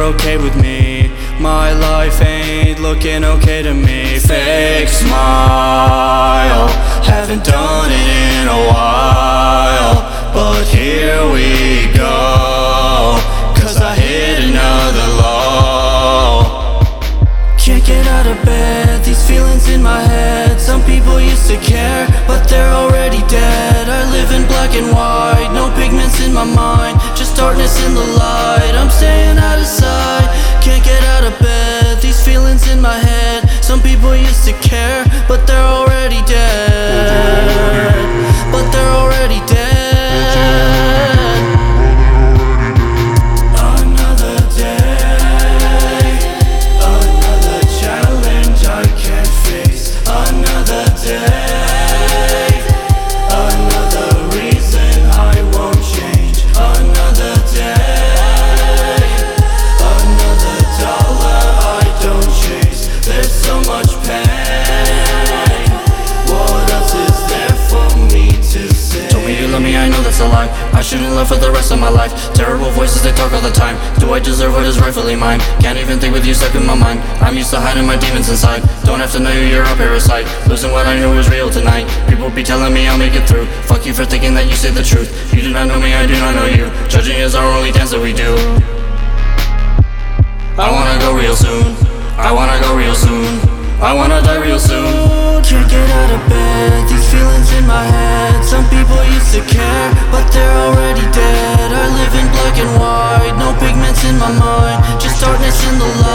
okay with me. My life ain't looking okay to me. Fake smile, haven't done it in a while, but here we go, 'cause I hit another low. Can't get out of bed, these feelings in my head. Some people used to care, but they're already dead. I live in black and white, no pigments in my mind, just darkness in the light. I'm staying out of sight, can't get out of bed, these feelings in my head. Some people used to care, but they're already dead. But they're already dead. Another day, another challenge I can't face. Another day, another reason I won't change. Another day, another dollar I don't chase. There's so much pain, what else is there for me to say? Told me you love me, I know that's a lie. I shouldn't live for the rest of my life. Terrible voices, they talk all the time. Do I deserve what is rightfully mine? Can't even think with you stuck in my mind. I'm used to hiding my demons inside. Don't have to know you're a parasite. Losing what I knew was real tonight. People be telling me I'll make it through. Fuck you for thinking that you say the truth. You do not know me, I do not know you. Judging is our only dance that we do. I wanna go real soon, I wanna go real soon, I wanna die real soon. Can't get out of bed, these feelings in my head. Some people used to care, but they're already dead. I live in black and white, no pigments in my mind, just darkness in the light.